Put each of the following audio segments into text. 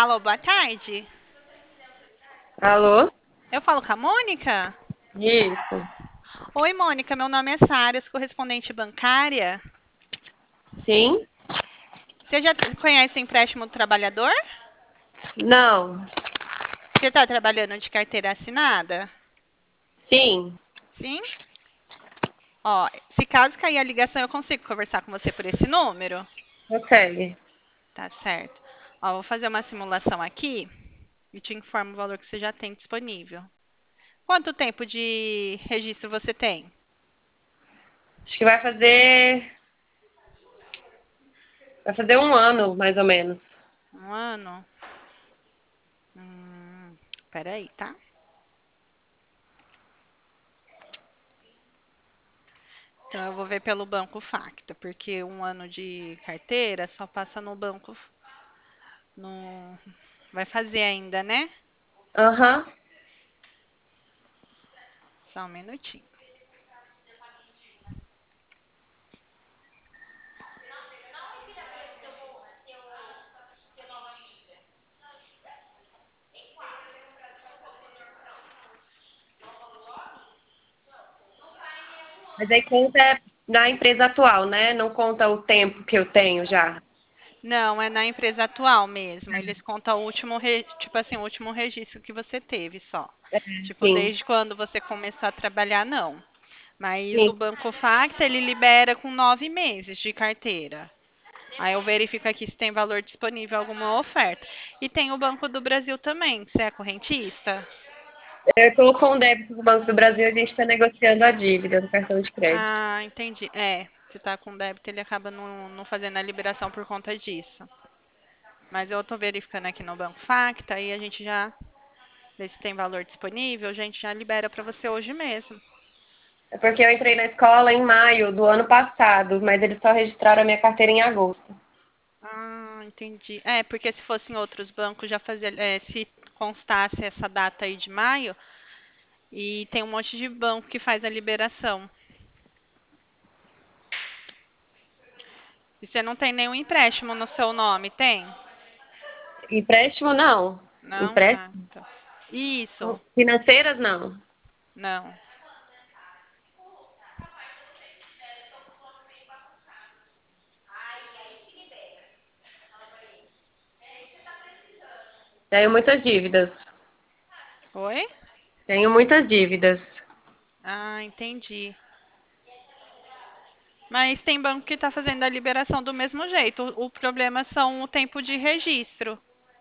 Alô, boa tarde. Alô? Eu falo com a Mônica? Isso. Oi, Mônica, meu nome é Sara, sou correspondente bancária. Sim? Você já conhece o empréstimo do trabalhador? Não. Você está trabalhando de carteira assinada? Sim. Sim? Ó, se caso cair a ligação, eu consigo conversar com você por esse número? Consegue. Tá certo. Ó, vou fazer uma simulação aqui e te informo o valor que você já tem disponível. Quanto tempo de registro você tem? Acho que vai fazer um ano, mais ou menos. Um ano? Hum, peraí, tá? Então eu vou ver pelo Banco Facta, porque um ano de carteira só passa no banco. No... Vai fazer ainda, né? Aham. Só um minutinho. Mas aí conta na empresa atual, né? Não conta o tempo que eu tenho já. Não, é na empresa atual mesmo. Eles contam o último, tipo assim, o último registro que você teve só. Tipo, Sim. desde quando você começou a trabalhar, não. Mas o Sim. Banco Facta, ele libera com 9 meses de carteira. Aí eu verifico aqui se tem valor disponível alguma oferta. E tem o Banco do Brasil também. Você é correntista? Eu estou com o débito do Banco do Brasil, a gente está negociando a dívida do cartão de crédito. Ah, entendi. É, se tá com débito, ele acaba não fazendo a liberação por conta disso. Mas eu tô verificando aqui no Banco Facta e a gente já vê se tem valor disponível, a gente já libera para você hoje mesmo. É porque eu entrei na escola em maio do ano passado, mas eles só registraram a minha carteira em agosto. Ah, entendi. É, porque se fosse em outros bancos já fazia, se constasse essa data aí de maio, e tem um monte de banco que faz a liberação. E você não tem nenhum empréstimo no seu nome, tem? Empréstimo, não. Não? Ah, Empréstimo? tá. Isso. Financeiras, não. Não. Tenho muitas dívidas. Oi? Tenho muitas dívidas. Ah, entendi. Mas tem banco que está fazendo a liberação do mesmo jeito. O problema são o tempo de registro,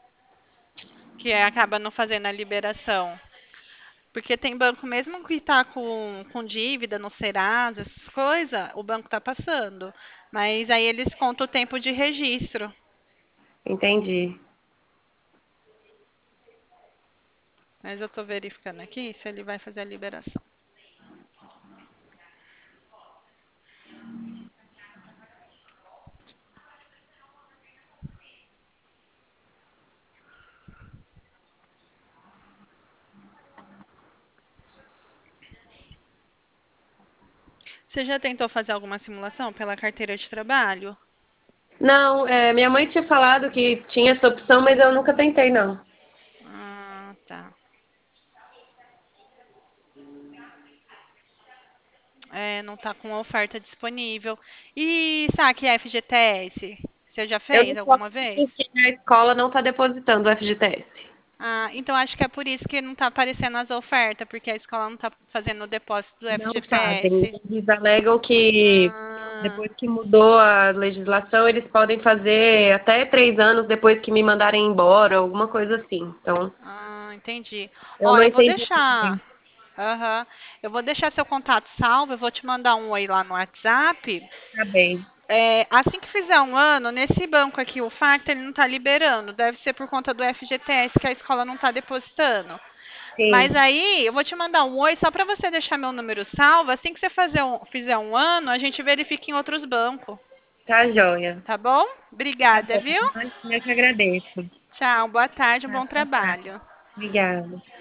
acaba não fazendo a liberação. Porque tem banco mesmo que está com dívida no Serasa, essas coisas, o banco está passando. Mas aí eles contam o tempo de registro. Entendi. Mas eu estou verificando aqui se ele vai fazer a liberação. Você já tentou fazer alguma simulação pela carteira de trabalho? Não, minha mãe tinha falado que tinha essa opção, mas eu nunca tentei, não. Ah, tá. É, não está com oferta disponível. E saque FGTS? Você já Eu fez não posso alguma vez? porque a escola não está depositando o FGTS. Ah, então acho que é por isso que não está aparecendo as ofertas, porque a escola não está fazendo o depósito do Não fazem. FGTS. Eles alegam que Ah, depois que mudou a legislação, eles podem fazer até 3 anos depois que me mandarem embora, alguma coisa assim. Então, entendi. eu Ó, não eu vou entendi muito deixar. bem. Aham. Eu vou deixar seu contato salvo, eu vou te mandar um oi lá no WhatsApp. Tá bem. É, assim que fizer um ano, nesse banco aqui, o Facta, ele não está liberando. Deve ser por conta do FGTS que a escola não está depositando. Mas Sim, aí, eu vou te mandar um oi só para você deixar meu número salvo. Assim que você fizer um ano, a gente verifica em outros bancos. tá joia. Tá bom? Tá Obrigada, bom. viu? Eu que agradeço. Tchau, boa tarde, um Tá, bom boa tarde. trabalho. Obrigada.